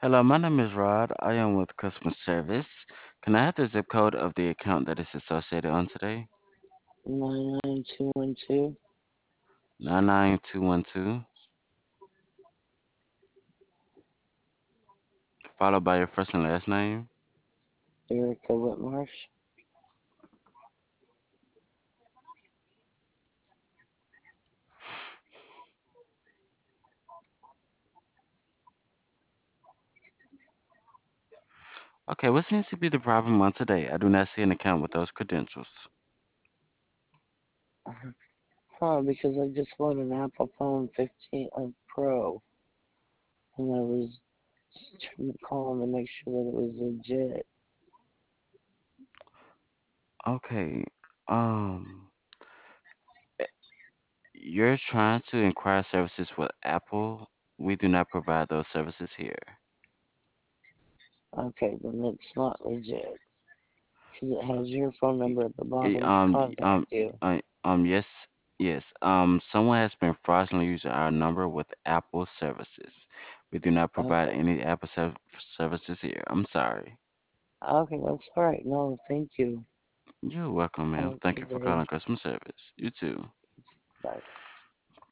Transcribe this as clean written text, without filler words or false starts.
Hello, my name is Rod. I am with customer service. Can I have the zip code of the account that is associated on today? 99212. 99212, followed by your first and last name. Erica Whitmarsh. Okay, what seems to be the problem on today? I do not see an account with those credentials. Because I just bought an Apple phone 15 Pro, and I was just trying to call them to make sure that it was legit. Okay, um, eh, you're trying to inquire services with Apple. We do not provide those services here. Okay, then it's not legit. Because it has your phone number at the Eh, bottom to Um, y- contact um, you. yes, yes. Someone has been fraudulently using our number with Apple services. We do not provide Okay. any Apple services here. I'm sorry. Okay, that's alright. No, thank you. You're welcome, Have ma'am. a Thank you good for day. calling customer service. You too. Bye.